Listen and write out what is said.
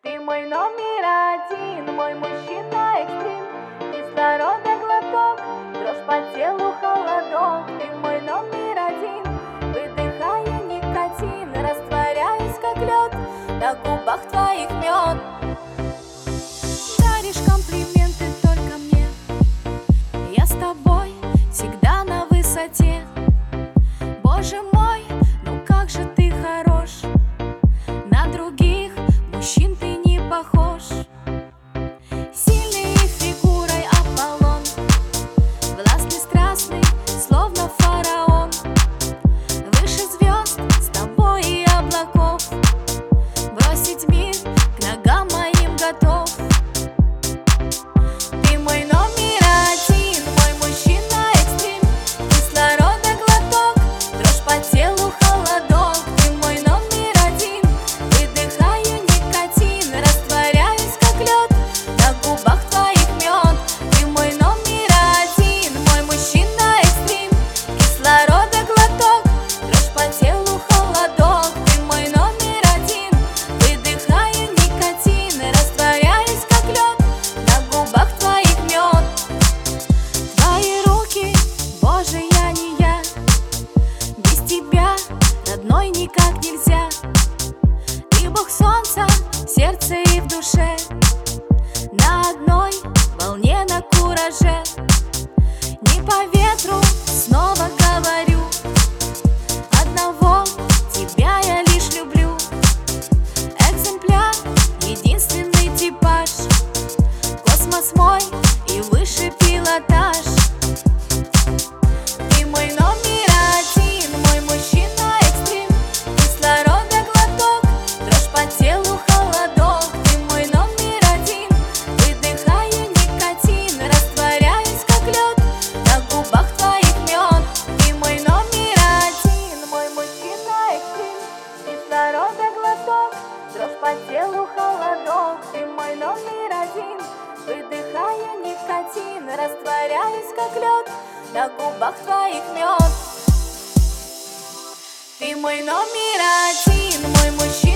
Ты мой номер один, мой мужчина экстрим. Кислорода глоток, дрожь по телу, холодок. Ты мой номер один, выдыхая никотин, растворяюсь как лед, на губах твоих мед. Даришь комплименты только мне, я с тобой всегда на высоте. Боже мой, ну как же ты хорош, на других мужчин ты не похож. Сильный фигурой Аполлон, властный, страстный, словно фараон. Выше звезд, с тобой и облаков, бросить мир к ногам моим готов. Ты мой номер один, мой мужчина экстрим. Кислорода глоток, дрожь по телу, холодок. Ты мой номер один, выдыхаю никотин, растворяюсь как лед, на губах твоих мед. Ты мой номер один, мой мужчина экстрим. Кислорода глоток, дрожь по телу, холодок. Ты мой номер один, выдыхаю никотин, растворяюсь как лед, на губах твоих мед. Твои руки, Боже, я не я, без тебя, родной, никак нельзя. Ты Бог солнца в сердце и в душе, на одной волне, на кураже. Не по ветру, снова говорю, одного тебя я лишь люблю. Экземпляр, единственный типаж, космос мой и выше пилотаж. Ты мой номер один, мой мужчина экстрим. Кислорода глоток, дрожь по телу, холодок. Ты мой номер один, выдыхаю никотин, растворяюсь как лед, на губах твоих мед. Ты мой номер один, мой мужчина экстрим. Кислорода глоток, дрожь по телу, холодок. Ты мой номер один, выдыхаю никотин, растворяюсь как лед, на губах твоих мед. Ты мой номер один, мой мужчина.